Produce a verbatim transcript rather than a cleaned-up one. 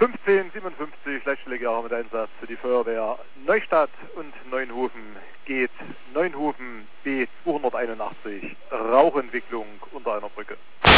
fünfzehn siebenundfünfzig leichtschlägiger mit Einsatz für die Feuerwehr Neustadt und Neunhofen geht Neunhofen B zweihunderteinundachtzig, Rauchentwicklung unter einer Brücke.